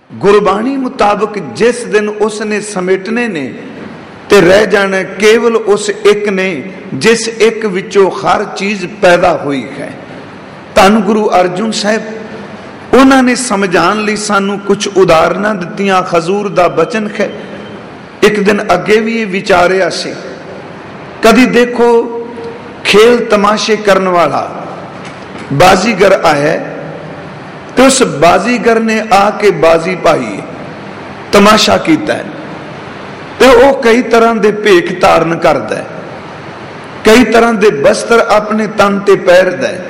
गुरबाणी मुताबिक जिस दिन उसने समेटने ने ते रह जाना केवल उस एक ने जिस एक विचों हर चीज पैदा हुई है। धन गुरु अर्जुन साहब उन्होंने समझाने लई सानू कुछ उदाहरणा दित्तियां। हजूर दा बचन है, एक दिन अगे भी विचारिया से, कदी देखो खेल तमाशे करने वाला बाजीगर आया तो उस बाजीगर ने आके बाजी पाई, तमाशा किया है, तो वह कई तरह के भेख धारण करता है, कई तरह के वस्त्र अपने तन ते पहनता है,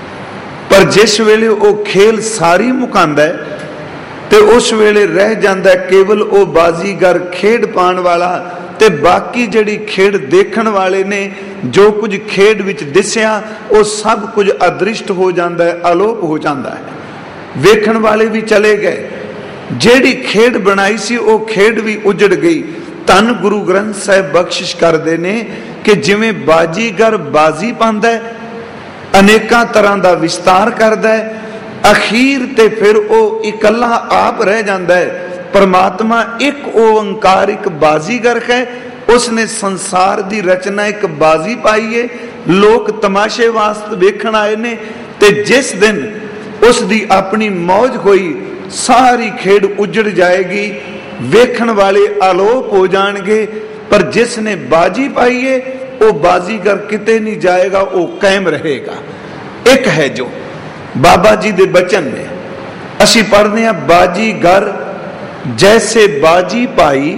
पर जिस वेले वो खेल सारी मुकांदा है तो उस वेले रह जाता है केवल वो बाजीगर खेड पाने वाला, ते बाकी जिहड़ी खेड देखण वाले ने जो कुछ खेड विच दिसिया वो सब कुछ अदृष्ट हो जाता है, अलोप हो जाता है। वेखण वाले भी चले गए, जिहड़ी खेड बनाई सी वो खेड भी उजड़ गई। धन गुरु ग्रंथ साहिब बख्शिश करते ने कि जिवें बाजीगर बाजी पांदा है, अनेकां तरह का विस्तार करता है, अखीर ते फिर वो इकल्ला आप रह जाता है। परमात्मा एक ओंकार एक बाजीगर है, उसने संसार की रचना एक बाजी पाई है, लोग तमाशे वास्ते वेखण आए ने, ते जिस दिन उसकी अपनी मौज हुई सारी खेड उजड़ जाएगी, वेखण वाले आलोप हो जाएंगे, पर जिसने बाजी पाई है वो बाजीगर किते नहीं जाएगा, वो कायम रहेगा। एक है जो बाबा जी दे बचन ने असी पढ़ने हैं, बाजीगर जैसे बाजी पाई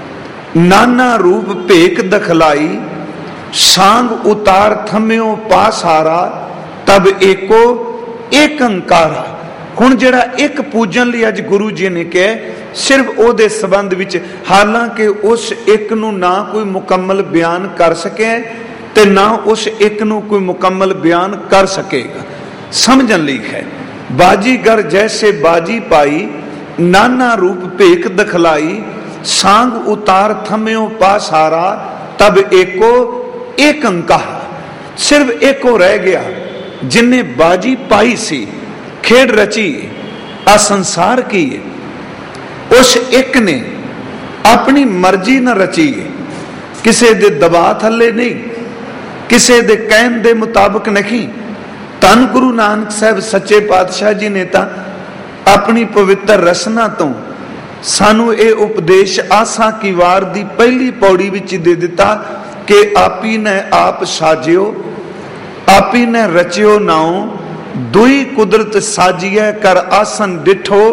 नाना रूप भेक दखलाई, सांग उतार थम्यो पासारा तब एको एक अंकारा। हुण जिहड़ा एक पूजन लई अज गुरु जी ने कहा सिर्फ ओदे संबंध विच, हालांकि उस एक नूं ना कोई मुकम्मल बयान कर सके ते ना उस एक नूं कोई मुकम्मल बयान कर सकेगा, समझन लई है। बाजीगर जैसे बाजी पाई नाना रूप भेक दखलाई, सांग उतार थम्यो पासारा तब एको एक अंकारा। सिर्फ एको रह गया जिन्हें बाजी पाई सी, खेड रची, आ संसार की है, उस एक ने अपनी मर्जी न रची, किसी दे दबाव थले नहीं, किसी दे कहन दे मुताबिक नहीं। धन गुरु नानक साहब सच्चे पातशाह जी ने तो अपनी पवित्र रसना तो सानू ये उपदेश आसा की वार दी पहली पौड़ी विच दे दिता कि आपी ने आप साजियो, आपी ने रचियो नाओ, दुई कुदरत साजिए कर आसन डिठो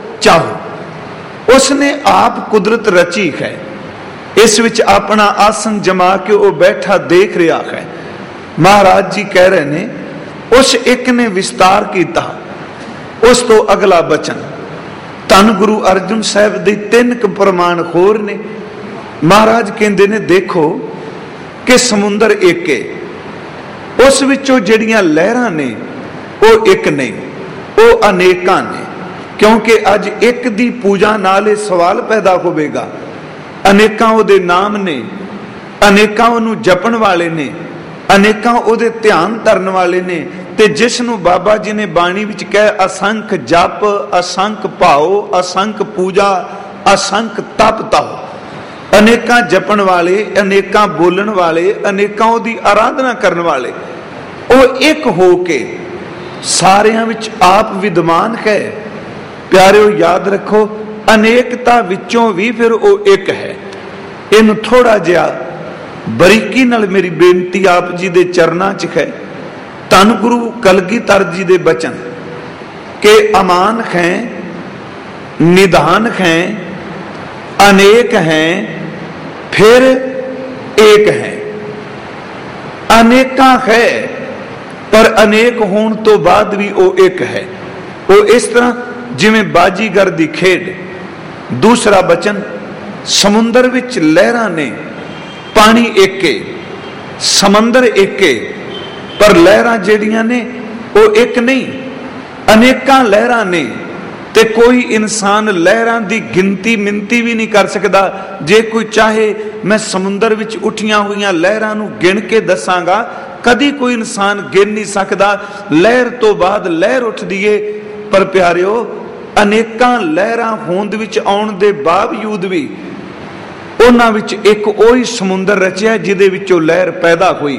चाहो। उसने आप कुदरत रची है, इस विच अपना आसन जमा के वो बैठा देख रहा है। महाराज जी कह रहे ने उस एक ने विस्तार किया। उस तो अगला बचन धन गुरु अर्जुन साहब दे 3 प्रमाण होर ने। महाराज कहते ने देखो कि समुंदर एक है, उस विचों जड़ियां लहरां ने वो एक नहीं, वो अनेकां ने, क्योंकि अज एक दी पूजा नाल सवाल पैदा होवेगा। अनेकां उहदे नाम ने, अनेकां उहनूं जपण वाले ने, अनेकां उहदे ध्यान धरन वाले ने, ते जिसनू बाबा जी ने बाणी विच कह असंख जप, असंख भाव, असंख पूजा, असंख तप ताओ। अनेकां जपण वाले, अनेकां बोलण वाले, अनेकां उहदी आराधना करन वाले, वो एक हो के सारियां विच आप विद्यमान है। प्यारिओ याद रखो अनेकता विचों भी फिर वो एक है। इनू थोड़ा जिहा बरीकी नाल मेरी बेनती आप जी दे चरनां च है। धन गुरु कलगीधर जी दे बचन के अमान हैं, निधान हैं, अनेक हैं, फिर एक हैं। अनेका है पर अनेक होने तो बाद भी वो एक है। वो इस तरह जिवें बाजीगर दी खेड। दूसरा बचन समुंदर विच लहरां ने, पानी एके, समंदर एके, पर लहरां जेड़ियां ने वो एक नहीं, अनेकां लहरां ने। ते कोई इंसान लहरां दी गिनती मिनती भी नहीं कर सकता। जे कोई चाहे मैं समुंदर विच उठियां हुई लहरां नूं गिन के दसांगा, कदी कोई इंसान गिन नहीं सकता। लहर तो बाद लहर उठदी है, पर प्यारिओ ਅਨੇਕਾਂ ਲਹਿਰਾਂ ਹੋਂਦ ਵਿੱਚ ਆਉਣ ਦੇ ਬਾਵਜੂਦ ਵੀ ਉਹਨਾਂ ਵਿੱਚ ਇੱਕ ਉਹੀ ਸਮੁੰਦਰ ਰਚਿਆ ਜਿਹਦੇ ਵਿੱਚੋਂ ਲਹਿਰ ਪੈਦਾ ਹੋਈ।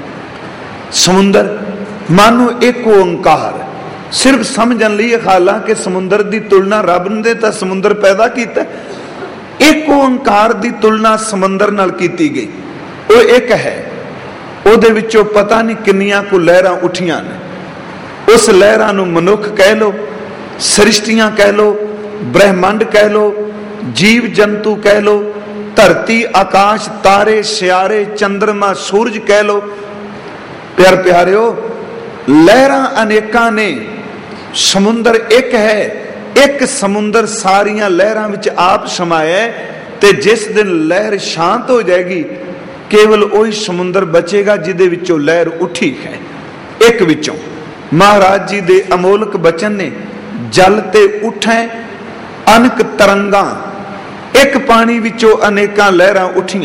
ਸਮੁੰਦਰ ਮਾਨੋ ਇੱਕ ਓੰਕਾਰ। ਸਿਰਫ ਸਮਝਣ ਲਈ, ਹਾਲਾਂਕਿ ਸਮੁੰਦਰ ਦੀ ਤੁਲਨਾ ਰੱਬ ਨੇ ਤਾਂ ਸਮੁੰਦਰ ਪੈਦਾ ਕੀਤਾ, ਇੱਕ ਓੰਕਾਰ ਦੀ ਤੁਲਨਾ ਸਮੁੰਦਰ ਨਾਲ ਕੀਤੀ ਗਈ। ਉਹ ਇੱਕ ਹੈ, ਉਹਦੇ ਵਿੱਚੋਂ ਪਤਾ ਨਹੀਂ ਕਿੰਨੀਆਂ ਕੁ ਲਹਿਰਾਂ ਉੱਠੀਆਂ ਨੇ। ਉਸ ਲਹਿਰਾਂ ਨੂੰ ਮਨੁੱਖ ਕਹਿ ਲੋ, ਸ੍ਰਿਸ਼ਟੀਆਂ ਕਹਿ ਲੋ, ਬ੍ਰਹਿਮੰਡ ਕਹਿ ਲੋ, ਜੀਵ ਜੰਤੂ ਕਹਿ ਲੋ, ਧਰਤੀ ਆਕਾਸ਼ ਤਾਰੇ ਸਿਆਰੇ ਚੰਦਰਮਾ ਸੂਰਜ ਕਹਿ ਲੋ। ਪਿਆਰ ਪਿਆਰਿਓ, ਲਹਿਰਾਂ ਅਨੇਕਾਂ ਨੇ, ਸਮੁੰਦਰ ਇੱਕ ਹੈ। ਇੱਕ ਸਮੁੰਦਰ ਸਾਰੀਆਂ ਲਹਿਰਾਂ ਵਿੱਚ ਆਪ ਸਮਾਇਆ, ਤੇ ਜਿਸ ਦਿਨ ਲਹਿਰ ਸ਼ਾਂਤ ਹੋ ਜਾਏਗੀ ਕੇਵਲ ਉਹੀ ਸਮੁੰਦਰ ਬਚੇਗਾ ਜਿਹਦੇ ਵਿੱਚੋਂ ਲਹਿਰ ਉੱਠੀ ਹੈ। ਇੱਕ ਵਿੱਚੋਂ ਮਹਾਰਾਜ ਜੀ ਦੇ ਅਮੋਲਕ ਬਚਨ ਨੇ, ਜਲ ਤੇ ਉਠੈ ਅਨਕ ਤਰੰਗਾਂ। ਇੱਕ ਪਾਣੀ ਵਿੱਚੋਂ ਅਨੇਕਾਂ ਲਹਿਰਾਂ ਉੱਠੀਆਂ।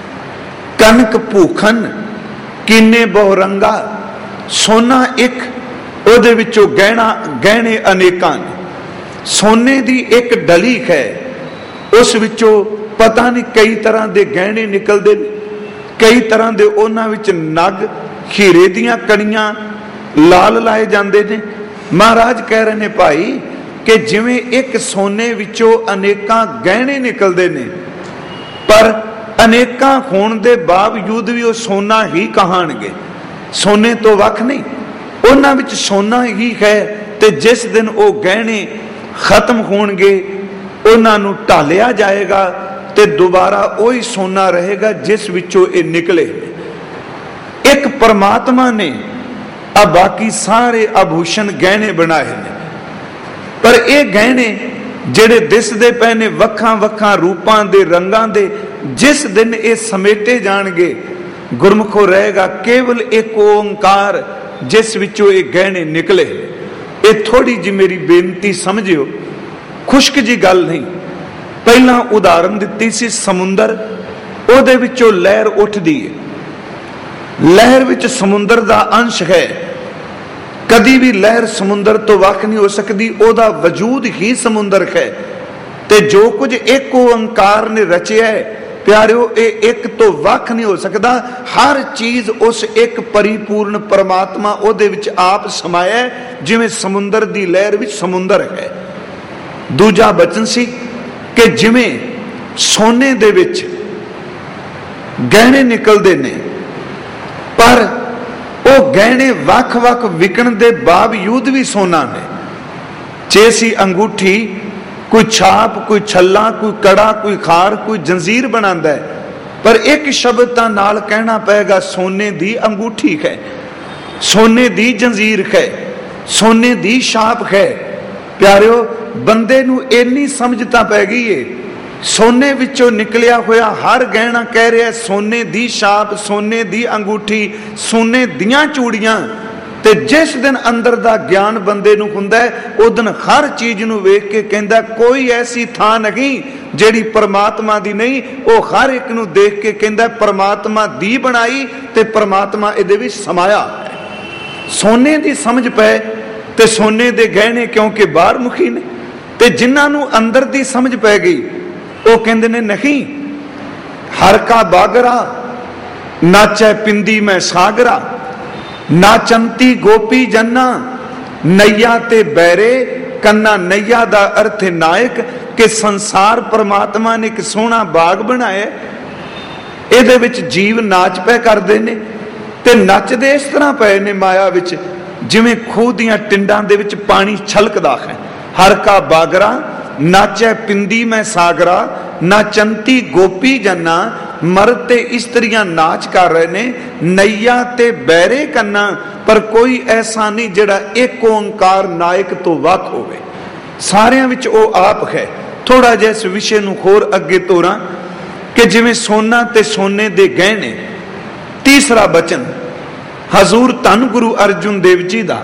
ਕਨਕ ਭੂਖਨ ਕੀਨੇ ਬਹੁ ਰੰਗਾ। ਸੋਨਾ ਇੱਕ, ਉਹਦੇ ਵਿੱਚੋਂ ਗਹਿਣੇ ਅਨੇਕਾਂ ਨੇ। ਸੋਨੇ ਦੀ ਇੱਕ ਡਲੀ ਹੈ, ਉਸ ਵਿੱਚੋਂ ਪਤਾ ਨਹੀਂ ਕਈ ਤਰ੍ਹਾਂ ਦੇ ਗਹਿਣੇ ਨਿਕਲਦੇ ਨੇ, ਕਈ ਤਰ੍ਹਾਂ ਦੇ ਉਹਨਾਂ ਵਿੱਚ ਨਗ, ਹੀਰੇ ਦੀਆਂ ਕਣੀਆਂ ਲਾਲ ਲਾਏ ਜਾਂਦੇ ਨੇ। ਮਹਾਰਾਜ ਕਹਿ ਰਹੇ ਨੇ ਭਾਈ ਕਿ ਜਿਵੇਂ ਇੱਕ ਸੋਨੇ ਵਿੱਚੋਂ ਅਨੇਕਾਂ ਗਹਿਣੇ ਨਿਕਲਦੇ ਨੇ, ਪਰ ਅਨੇਕਾਂ ਹੋਣ ਦੇ ਬਾਵਜੂਦ ਵੀ ਉਹ ਸੋਨਾ ਹੀ ਕਹਾਣਗੇ, ਸੋਨੇ ਤੋਂ ਵੱਖ ਨਹੀਂ। ਉਹਨਾਂ ਵਿੱਚ ਸੋਨਾ ਹੀ ਹੈ, ਤੇ ਜਿਸ ਦਿਨ ਉਹ ਗਹਿਣੇ ਖਤਮ ਹੋਣਗੇ ਉਹਨਾਂ ਨੂੰ ਢਾਲਿਆ ਜਾਏਗਾ ਤੇ ਦੁਬਾਰਾ ਉਹੀ ਸੋਨਾ ਰਹੇਗਾ ਜਿਸ ਵਿੱਚੋਂ ਇਹ ਨਿਕਲੇ। ਇੱਕ ਪਰਮਾਤਮਾ ਨੇ ਆ ਬਾਕੀ ਸਾਰੇ ਆਭੂਸ਼ਣ ਗਹਿਣੇ ਬਣਾਏ ਨੇ, ਪਰ ਇਹ ਗਹਿਣੇ ਜਿਹੜੇ ਦਿਸਦੇ ਪਏ ਨੇ ਵੱਖਾਂ ਵੱਖਾਂ ਰੂਪਾਂ ਦੇ, ਰੰਗਾਂ ਦੇ, ਜਿਸ ਦਿਨ ਇਹ ਸਮੇਟੇ ਜਾਣਗੇ ਗੁਰਮੁਖੋ ਰਹੇਗਾ ਕੇਵਲ ਇੱਕ ਓੰਕਾਰ ਜਿਸ ਵਿੱਚੋਂ ਇਹ ਗਹਿਣੇ ਨਿਕਲੇ। ਇਹ ਥੋੜੀ ਜਿਹੀ ਮੇਰੀ ਬੇਨਤੀ ਸਮਝਿਓ, ਖੁਸ਼ਕ ਜੀ ਗੱਲ ਨਹੀਂ। ਪਹਿਲਾਂ ਉਦਾਹਰਨ ਦਿੱਤੀ ਸੀ ਸਮੁੰਦਰ, ਉਹਦੇ ਵਿੱਚੋਂ ਲਹਿਰ ਉੱਠਦੀ ਹੈ। ਲਹਿਰ ਵਿੱਚ ਸਮੁੰਦਰ ਦਾ ਅੰਸ਼ ਹੈ। ਕਦੀ ਵੀ ਲਹਿਰ ਸਮੁੰਦਰ ਤੋਂ ਵੱਖ ਨਹੀਂ ਹੋ ਸਕਦੀ, ਉਹਦਾ ਵਜੂਦ ਹੀ ਸਮੁੰਦਰ ਹੈ। ਤੇ ਜੋ ਕੁਝ ਇੱਕ ਓੰਕਾਰ ਨੇ ਰਚਿਆ ਹੈ ਪਿਆਰਿਓ, ਇਹ ਇੱਕ ਤੋਂ ਵੱਖ ਨਹੀਂ ਹੋ ਸਕਦਾ। ਹਰ ਚੀਜ਼ ਉਸ ਇੱਕ ਪਰਿਪੂਰਨ ਪਰਮਾਤਮਾ ਉਹਦੇ ਵਿੱਚ ਆਪ ਸਮਾਇਆ, ਜਿਵੇਂ ਸਮੁੰਦਰ ਦੀ ਲਹਿਰ ਵਿੱਚ ਸਮੁੰਦਰ ਹੈ। ਦੂਜਾ ਬਚਨ ਸੀ ਕਿ ਜਿਵੇਂ ਸੋਨੇ ਦੇ ਵਿੱਚ ਗਹਿਣੇ ਨਿਕਲਦੇ ਨੇ, ਪਰ ਉਹ ਗਹਿਣੇ ਵੱਖ-ਵੱਖ ਵਿਕਣ ਦੇ ਬਾਵਜੂਦ ਵੀ ਸੋਨਾ ਨੇ। ਜੇ ਸੀ ਅੰਗੂਠੀ, ਕੋਈ ਛਾਪ, ਕੋਈ ਛੱਲਾ, ਕੋਈ ਕੜਾ, ਕੋਈ ਖਾਰ, ਕੋਈ ਜੰਜ਼ੀਰ ਬਣਾਉਂਦਾ ਹੈ, ਪਰ ਇੱਕ ਸ਼ਬਦ ਤਾਂ ਨਾਲ ਕਹਿਣਾ ਪਏਗਾ, ਸੋਨੇ ਦੀ ਅੰਗੂਠੀ ਹੈ, ਸੋਨੇ ਦੀ ਜੰਜ਼ੀਰ ਹੈ, ਸੋਨੇ ਦੀ ਛਾਪ ਹੈ। ਪਿਆਰਿਓ, ਬੰਦੇ ਨੂੰ ਇੰਨੀ ਸਮਝ ਤਾਂ ਪੈ ਗਈ ਏ, ਸੋਨੇ ਵਿੱਚੋਂ ਨਿਕਲਿਆ ਹੋਇਆ ਹਰ ਗਹਿਣਾ ਕਹਿ ਰਿਹਾ ਸੋਨੇ ਦੀ ਛਾਪ, ਸੋਨੇ ਦੀ ਅੰਗੂਠੀ, ਸੋਨੇ ਦੀਆਂ ਚੂੜੀਆਂ। ਤੇ ਜਿਸ ਦਿਨ ਅੰਦਰ ਦਾ ਗਿਆਨ ਬੰਦੇ ਨੂੰ ਹੁੰਦਾ ਹੈ, ਉਹ ਦਿਨ ਹਰ ਚੀਜ਼ ਨੂੰ ਵੇਖ ਕੇ ਕਹਿੰਦਾ ਕੋਈ ਐਸੀ ਥਾਂ ਨਹੀਂ ਜਿਹੜੀ ਪਰਮਾਤਮਾ ਦੀ ਨਹੀਂ। ਉਹ ਹਰ ਇੱਕ ਨੂੰ ਦੇਖ ਕੇ ਕਹਿੰਦਾ ਪਰਮਾਤਮਾ ਦੀ ਬਣਾਈ ਤੇ ਪਰਮਾਤਮਾ ਇਹਦੇ ਵਿੱਚ ਸਮਾਇਆ ਹੈ। ਸੋਨੇ ਦੀ ਸਮਝ ਪਏ ਤੇ ਸੋਨੇ ਦੇ ਗਹਿਣੇ ਕਿਉਂਕਿ ਬਾਹਰ ਮੁਖੀ ਨੇ, ਤੇ ਜਿਨ੍ਹਾਂ ਨੂੰ ਅੰਦਰ ਦੀ ਸਮਝ ਪੈ ਗਈ ਉਹ ਕਹਿੰਦੇ ਨੇ ਨਹੀਂ, ਹਰ ਕਾ ਬਾਗਰਾ ਨਾਚੈ ਪਿੰਦੀ ਮੈਂ ਸਾਗਰਾ, ਨਾਚੰਤੀ ਗੋਪੀ ਜੰਨਾ ਨਈਆ ਤੇ ਬੈਰੇ ਕੰਨਾ। ਨਈਆ ਦਾ ਅਰਥ ਹੈ ਨਾਇਕ, ਕਿ ਸੰਸਾਰ ਪਰਮਾਤਮਾ ਨੇ ਇੱਕ ਸੋਹਣਾ ਬਾਗ ਬਣਾਇਆ, ਇਹਦੇ ਵਿੱਚ ਜੀਵ ਨਾਚ ਪੈ ਕਰਦੇ ਨੇ ਤੇ ਨੱਚਦੇ ਇਸ ਤਰ੍ਹਾਂ ਪਏ ਨੇ ਮਾਇਆ ਵਿੱਚ ਜਿਵੇਂ ਖੂਹ ਦੀਆਂ ਟਿੰਡਾਂ ਦੇ ਵਿੱਚ ਪਾਣੀ ਛਲਕਦਾ ਹੈ। ਹਰ ਕਾ ਬਾਗਰਾ ਨਾਚੈ ਪਿੰਦੀ ਮੈਂ ਸਾਗਰਾ, ਨਾਚੰਤੀ ਗੋਪੀ ਜੰਨਾ। ਮਰਦ ਤੇ ਇਸਤਰੀਆਂ ਨਾਚ ਕਰ ਰਹੇ ਨੇ, ਨਈਆ ਤੇ ਬੈਰੇ ਕੰਨਾ, ਪਰ ਕੋਈ ਐਸਾ ਨਹੀਂ ਜਿਹੜਾ ਇੱਕ ਓੰਕਾਰ ਨਾਇਕ ਤੋਂ ਵੱਖ ਹੋਵੇ। ਸਾਰਿਆਂ ਵਿੱਚ ਉਹ ਆਪ ਹੈ। ਥੋੜਾ ਜਿਹਾ ਇਸ ਵਿਸ਼ੇ ਨੂੰ ਹੋਰ ਅੱਗੇ ਤੋਰਾਂ ਕਿ ਜਿਵੇਂ ਸੋਨਾ ਤੇ ਸੋਨੇ ਦੇ ਗਹਿਣੇ। ਤੀਸਰਾ ਬਚਨ ਹਜ਼ੂਰ ਧੰਨ ਗੁਰੂ ਅਰਜੁਨ ਦੇਵ ਜੀ ਦਾ।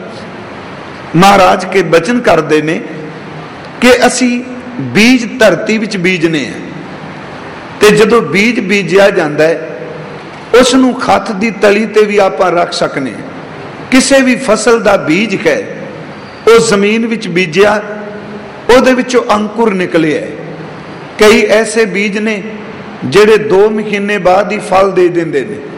ਮਹਾਰਾਜ ਕੇ ਬਚਨ ਕਰਦੇ ਨੇ ਕਿ ਅਸੀਂ ਬੀਜ ਧਰਤੀ ਵਿੱਚ ਬੀਜਨੇ ਆ, ਤੇ ਜਦੋਂ ਬੀਜ ਬੀਜਿਆ ਜਾਂਦਾ ਹੈ ਉਸ ਨੂੰ ਖੱਤ ਦੀ ਤਲੀ ਤੇ ਵੀ ਆਪਾਂ ਰੱਖ ਸਕਨੇ ਹਾਂ। ਕਿਸੇ ਵੀ ਫਸਲ ਦਾ ਬੀਜ ਹੈ ਉਹ ਜ਼ਮੀਨ ਵਿੱਚ ਬੀਜਿਆ, ਉਹਦੇ ਵਿੱਚੋਂ ਅੰਕੁਰ ਨਿਕਲਿਆ। ਕਈ ਐਸੇ ਬੀਜ ਨੇ ਜਿਹੜੇ 2 ਮਹੀਨੇ ਬਾਅਦ ਹੀ ਫਲ ਦੇ ਦਿੰਦੇ ਨੇ।